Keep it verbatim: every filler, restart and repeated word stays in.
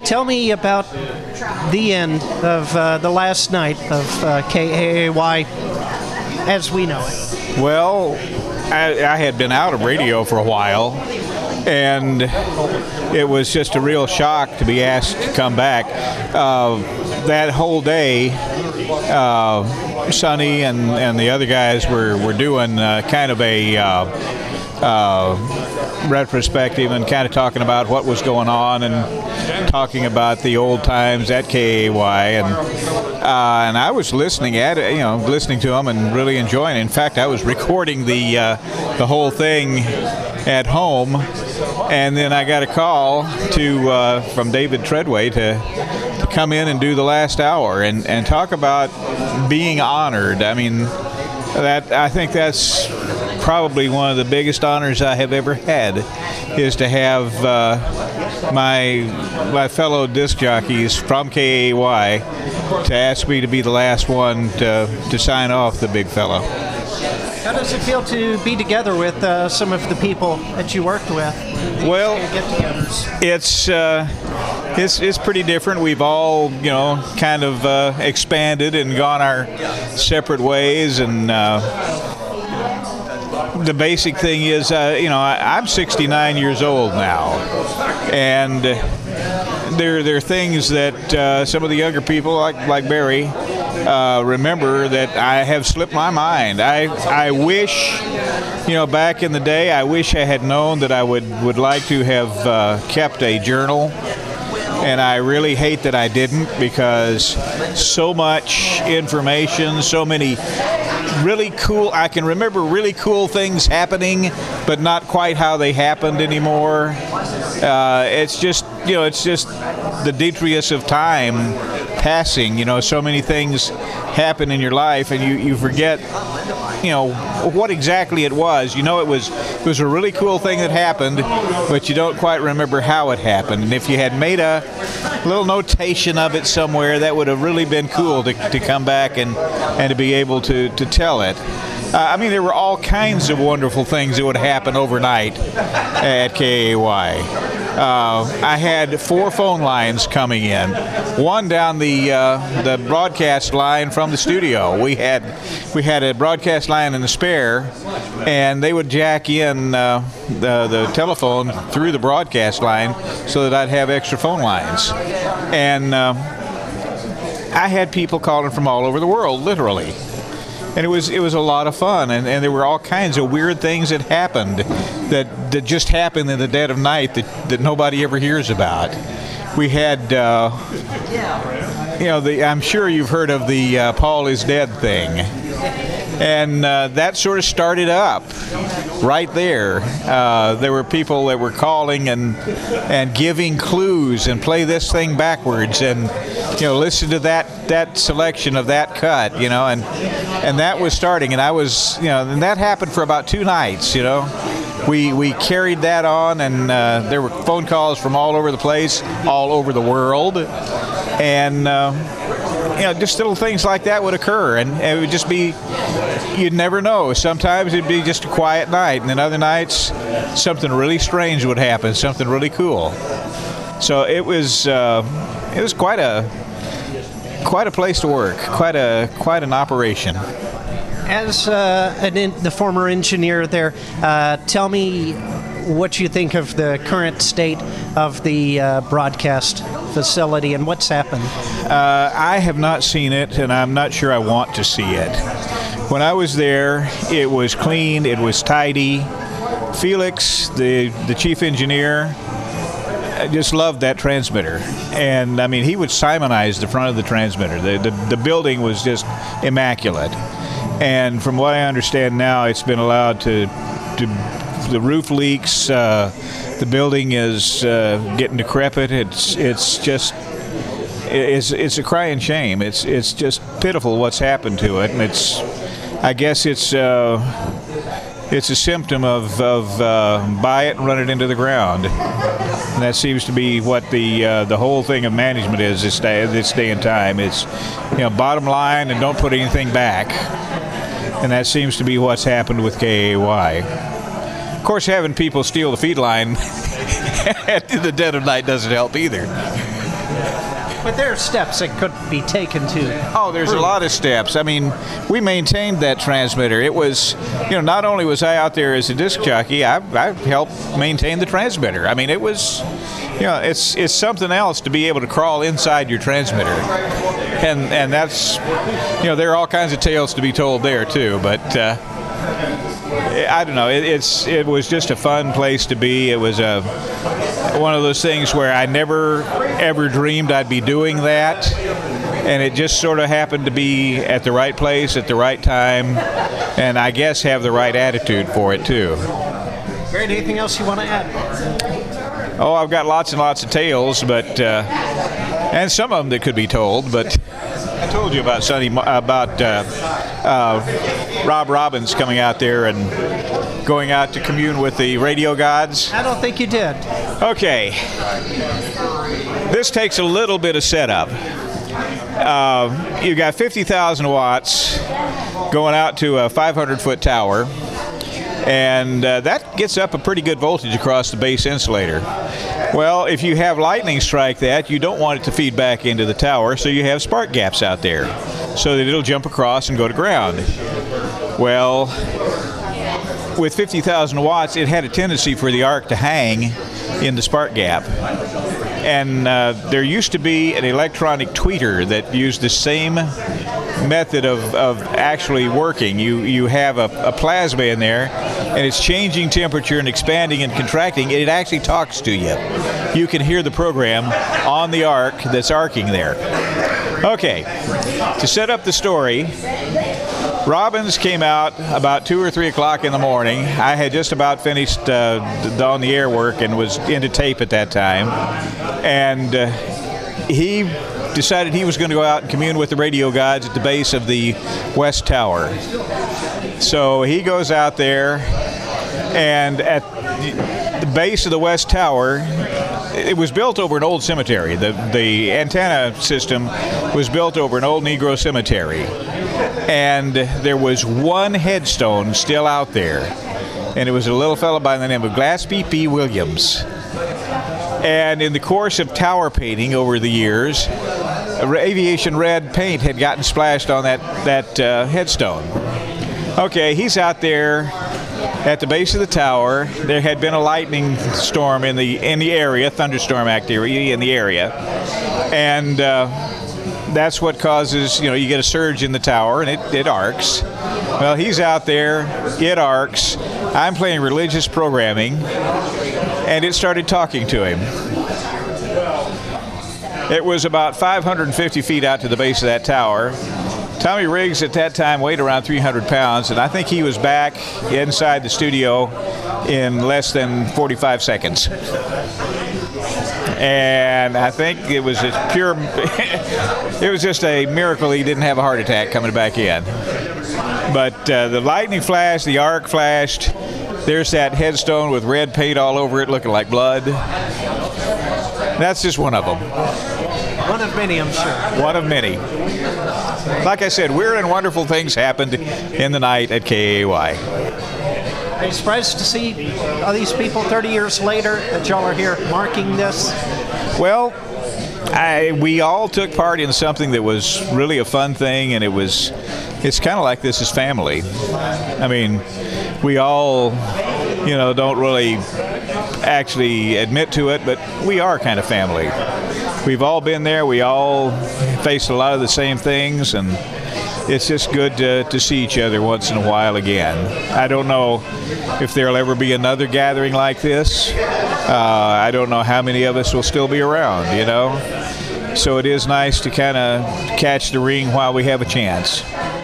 tell me about the end of uh, the last night of uh, K A A Y as we know it. Well, I, I had been out of radio for a while, and it was just a real shock to be asked to come back. Uh, that whole day, uh, Sonny and, and the other guys were, were doing uh, kind of a uh, uh, retrospective and kind of talking about what was going on and talking about the old times at K A A Y. And, uh, and I was listening at it, you know, listening to them and really enjoying it. In fact, I was recording the, uh, the whole thing at home. And then I got a call to uh, from David Treadway to, to come in and do the last hour and, and talk about being honored. I mean, that I think that's probably one of the biggest honors I have ever had, is to have uh, my my fellow disc jockeys from K A A Y to ask me to be the last one to, to sign off the big fellow. How does it feel to be together with uh, some of the people that you worked with? Well, get-togethers. it's uh, it's it's pretty different. We've all, you know, kind of uh, expanded and gone our separate ways, and uh, the basic thing is, uh, you know, I, I'm sixty-nine years old now, and there there are things that uh, some of the younger people, like like Barry, Uh, remember that I have slipped my mind. I I wish, you know, back in the day, I wish I had known that I would, would like to have uh, kept a journal. And I really hate that I didn't, because so much information, so many really cool, I can remember really cool things happening, but not quite how they happened anymore. Uh, it's just, you know, it's just the detritus of time passing. You know, so many things happen in your life, and you, you forget, you know, what exactly it was. You know, it was it was a really cool thing that happened, but you don't quite remember how it happened. And if you had made a little notation of it somewhere, that would have really been cool to, to come back and, and to be able to, to tell it. Uh, I mean, there were all kinds of wonderful things that would happen overnight at K A A Y. Uh, I had four phone lines coming in. One down the uh, the broadcast line from the studio. We had we had a broadcast line in the spare, and they would jack in uh, the the telephone through the broadcast line so that I'd have extra phone lines. And uh, I had people calling from all over the world, literally. And it was it was a lot of fun, and, and there were all kinds of weird things that happened that, that just happened in the dead of night that, that nobody ever hears about. We had, uh, you know, the I'm sure you've heard of the uh, Paul is dead thing. And uh, that sort of started up right there. Uh, there were people that were calling and and giving clues and play this thing backwards, and you know, listen to that that selection of that cut, you know, and and that was starting. And I was, you know, and that happened for about two nights, you know. We we carried that on, and uh, there were phone calls from all over the place, all over the world, and. Uh, You know, just little things like that would occur, and it would just be, you'd never know. Sometimes it'd be just a quiet night, and then other nights something really strange would happen, something really cool. So it was uh, it was quite a quite a place to work, quite a quite an operation. As uh, an in, the former engineer there, uh, tell me what you think of the current state of the uh, broadcast facility and what's happened. Uh, I have not seen it, and I'm not sure I want to see it. When I was there, it was clean, it was tidy. Felix, the, the chief engineer, I just loved that transmitter. And, I mean, he would Simonize the front of the transmitter. The, the, the building was just immaculate. And from what I understand now, it's been allowed to, to the roof leaks, uh, the building is uh, getting decrepit. It's it's just it's it's a crying shame. It's it's just pitiful what's happened to it, and it's I guess it's uh, it's a symptom of of uh, buy it and run it into the ground. And that seems to be what the uh, the whole thing of management is this day this day and time. It's, you know, bottom line and don't put anything back. And that seems to be what's happened with K A A Y. Of course, having people steal the feed line at the dead of night doesn't help either. But there are steps that could be taken to. Oh, there's a lot of steps. I mean, we maintained that transmitter. It was, you know, not only was I out there as a disc jockey, I, I helped maintain the transmitter. I mean, it was, you know, it's it's something else to be able to crawl inside your transmitter. And and that's, you know, there are all kinds of tales to be told there too. But uh, I don't know. It, it's it was just a fun place to be. It was a one of those things where I never ever dreamed I'd be doing that, and it just sort of happened to be at the right place at the right time, and I guess have the right attitude for it too. Great. Anything else you want to add? Oh, I've got lots and lots of tales, but uh, and some of them that could be told. But I told you about Sonny, about uh, uh, Rob Robbins coming out there and going out to commune with the radio gods. I don't think you did. Okay. This takes a little bit of setup. Uh, you got fifty thousand watts going out to a five hundred foot tower, and uh, that gets up a pretty good voltage across the base insulator. Well, if you have lightning strike that, you don't want it to feed back into the tower, so you have spark gaps out there so that it'll jump across and go to ground. Well, with fifty thousand watts, it had a tendency for the arc to hang in the spark gap. And uh, there used to be an electronic tweeter that used the same method of, of actually working. You you have a, a plasma in there, and it's changing temperature and expanding and contracting. It actually talks to you. You can hear the program on the arc that's arcing there. Okay, to set up the story, Robbins came out about two or three o'clock in the morning. I had just about finished uh, on the air work and was into tape at that time. And uh, he decided he was going to go out and commune with the radio gods at the base of the West Tower. So he goes out there, and at the base of the West Tower, it was built over an old cemetery. The, the antenna system was built over an old Negro cemetery. And there was one headstone still out there, and it was a little fellow by the name of Glaspie P. Williams. And in the course of tower painting over the years, aviation red paint had gotten splashed on that, that uh, headstone. Okay, he's out there at the base of the tower. There had been a lightning storm in the in the area, thunderstorm activity in the area, and uh, that's what causes, you know, you get a surge in the tower and it, it arcs. Well, he's out there, it arcs. I'm playing religious programming, and it started talking to him. It was about five hundred fifty feet out to the base of that tower. Tommy Riggs at that time weighed around three hundred pounds, and I think he was back inside the studio in less than forty-five seconds. And I think it was a pure, it was just a miracle he didn't have a heart attack coming back in. But uh, the lightning flashed, the arc flashed. There's that headstone with red paint all over it looking like blood. That's just one of them. One of many, I'm sure. One of many. Like I said, weird and wonderful things happened in the night at K A Y. Are you surprised to see all these people thirty years later that y'all are here marking this? Well, I, we all took part in something that was really a fun thing, and it was, it's kind of like this is family. I mean, we all, you know, don't really actually admit to it, but we are kind of family. We've all been there. We all face a lot of the same things, and it's just good to, to see each other once in a while again. I don't know if there'll ever be another gathering like this. Uh, I don't know how many of us will still be around, you know. So it is nice to kind of catch the ring while we have a chance.